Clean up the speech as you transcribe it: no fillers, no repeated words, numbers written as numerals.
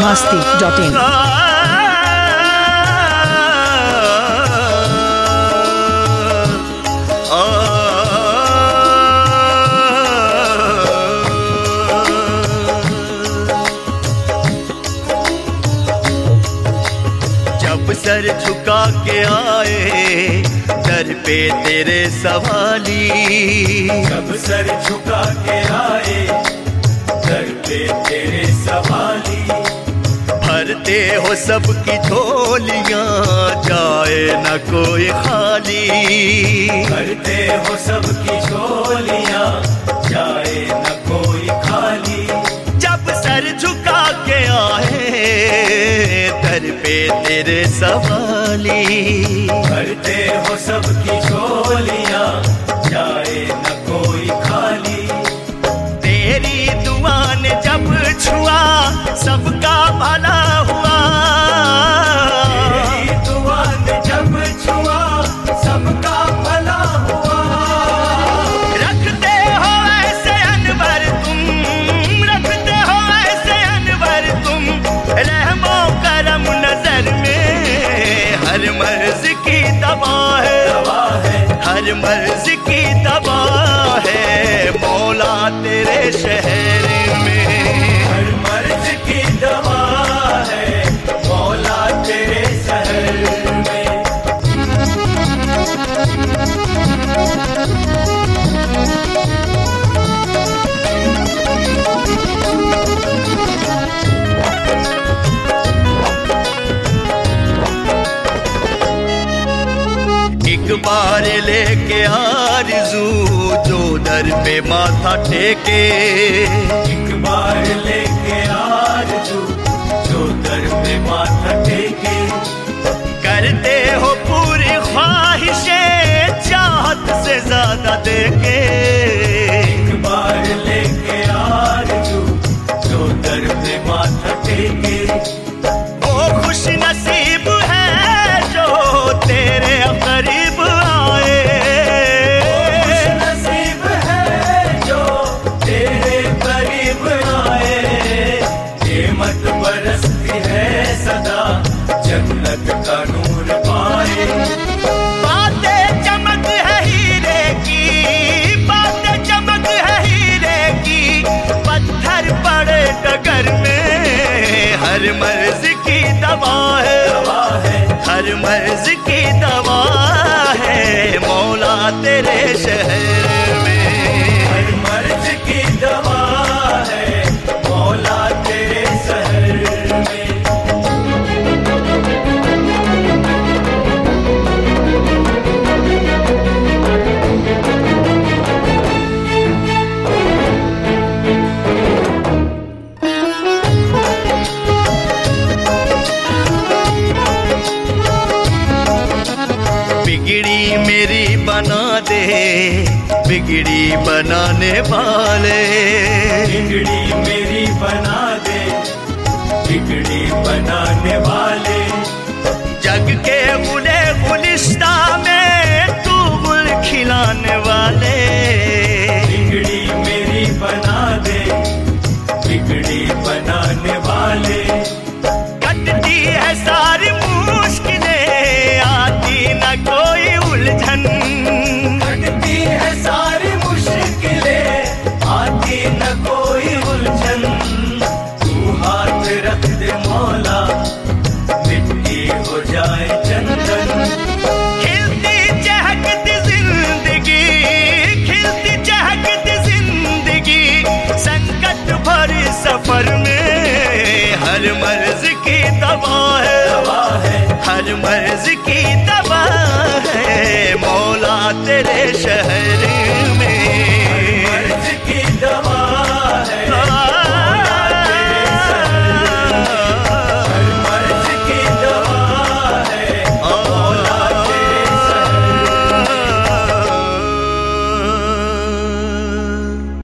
biharmasti.in। जब सर झुका के आए दर पे तेरे सवाली, जब सर झुका के आए दर पे तेरे सवाली, भरते हो सबकी झोलियां जाए न कोई खाली, भरते हो सबकी झोलियां जाए न कोई खाली। जब सर झुका के आए दर पे तेरे सवाली, भरते हो सबकी झोलियां जाए न कोई खाली। तेरी दुआ ने जब छुआ सबका भला हुआ, तेरी दुआ ने जब छुआ सबका भला हुआ। रखते हो ऐसे अनवर तुम, रखते हो ऐसे अनवर तुम, रहमो करम नजर में। हर मर्ज की दवा है, हर मर्ज की दवा है मौला तेरे शहर में। हर मर्ज की दवा है मौला तेरे शहर में। एक बार लेके आरज़ू जो दर पे माथा टेके, एक बार लेके आरज़ू जो दर पे माथा टेके। करते हो पूरी ख्वाहिशें चाहत से ज्यादा देके। एक बार लेके आरज़ू जो दर पे माथा टेके। वो खुश नसीब है जो तेरे करीब आए, वो खुश नसीब है जो तेरे करीब आए। नेमत बरसती है सदा जन्नत का नूर पाए। बातें चमक है हीरे की, बातें चमक है हीरे की, पत्थर पड़े डगर में। हर मर्ज की दवा है, हर मर्ज की दवा है मौला तेरे शहर में। हर मर्ज की दवा है मौला तेरे शहर में। बिगड़ी मेरी बना दे बिगड़ी बनाने वाले, बिगड़ी मेरी बना दे बिगड़ी बनाने वाले। जग के गुले गुलिस्ता में तू गुल खिलाने वाले। बिगड़ी मेरी बना दे बिगड़ी बनाने वाले। कटती है सारी मुश्किलें आती न कोई उलझन, कटती है सारी मुश्किलें आती न कोई उलझन। तू हाथ रख दे मौला मिट्टी हो जाए चंदन। खिलती चहकती जिंदगी, खिलती चहकती जिंदगी, संकट भरे सफर में। हर मर्ज की दवा है, हर मर्ज की दवा है मौला तेरे शहर में।